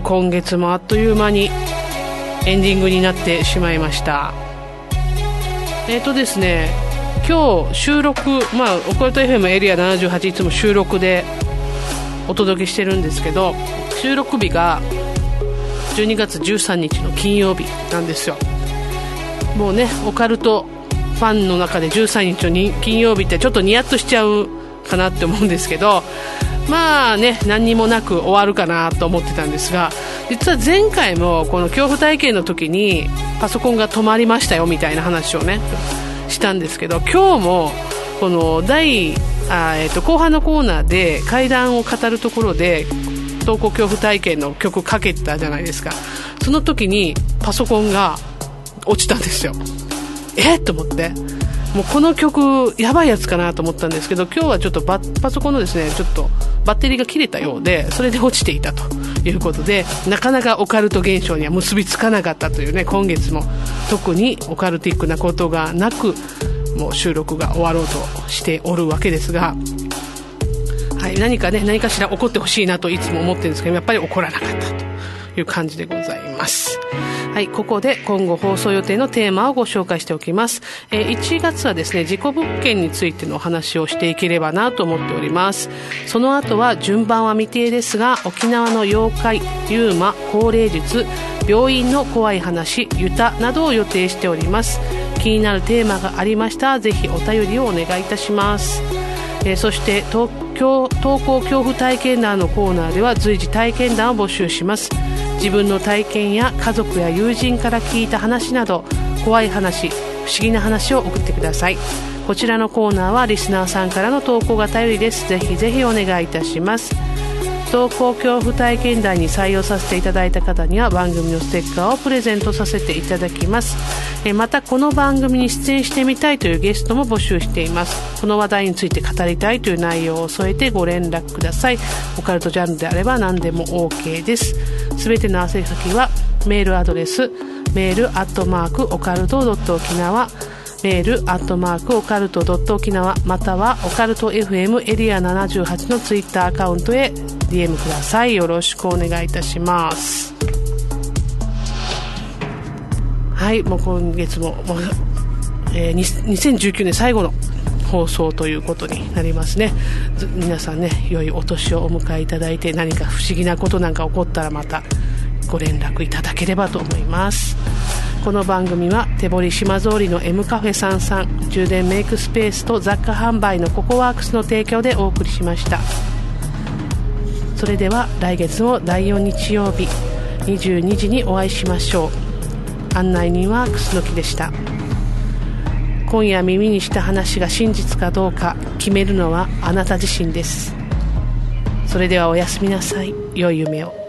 Speaker 1: 今月もあっという間にエンディングになってしまいました。えーとですね今日収録、まあオカルト エフエム エリアななじゅうはちいつも収録でお届けしてるんですけど、収録日がじゅうにがつじゅうさんにちの金曜日なんですよ。もうねオカルトファンの中でじゅうさんにちの金曜日ってちょっとニヤッとしちゃうかなって思うんですけど、まあね何にもなく終わるかなと思ってたんですが、実は前回もこの恐怖体験の時にパソコンが止まりましたよみたいな話をねしたんですけど、今日もこの第あ、えー、と後半のコーナーで怪談を語るところで投稿恐怖体験の曲かけたじゃないですか。その時にパソコンが落ちたんですよ。えっと思って、もうこの曲やばいやつかなと思ったんですけど、今日はちょっとバパソコンのですねちょっとバッテリーが切れたようで、それで落ちていたということで、なかなかオカルト現象には結びつかなかったというね、今月も特にオカルティックなことがなくもう収録が終わろうとしておるわけですが、はい、何かね何かしら起こってほしいなといつも思ってるんですけど、やっぱり起こらなかったという感じでございます。はい、ここで今後放送予定のテーマをご紹介しておきます。えー、いちがつはですね事故物件についてのお話をしていければなと思っております。その後は順番は未定ですが、沖縄の妖怪、ユーマ、高齢術、病院の怖い話、ユタなどを予定しております。気になるテーマがありましたらぜひお便りをお願いいたします。えー、そして東京投稿恐怖体験談のコーナーでは随時体験談を募集します。自分の体験や家族や友人から聞いた話など怖い話、不思議な話を送ってください。こちらのコーナーはリスナーさんからの投稿が頼りです。ぜひぜひお願いいたします。投稿恐怖体験談に採用させていただいた方には番組のステッカーをプレゼントさせていただきます。えまたこの番組に出演してみたいというゲストも募集しています。この話題について語りたいという内容を添えてご連絡ください。オカルトジャンルであれば何でも OK です。すべての宛先はメールアドレスメールアットマークオカルトドット沖縄、メールアットマークオカルトドット沖縄、またはオカルト エフエム エリアななじゅうはちのツイッターアカウントへ ディーエム ください。よろしくお願いいたします。はい、もう今月も、もうえー、にせんじゅうきゅうねん最後の放送ということになりますね。皆さんね良いお年をお迎えいただいて、何か不思議なことなんか起こったらまたご連絡いただければと思います。 この番組は手堀島通りの M カフェさんさん、充電メイクスペースと雑貨販売のココワークスの提供でお送りしました。それでは来月のだいよん日曜日にじゅうにじにお会いしましょう。案内人は楠木でした。今夜耳にした話が真実かどうか決めるのはあなた自身です。それではおやすみなさい。良い夢を。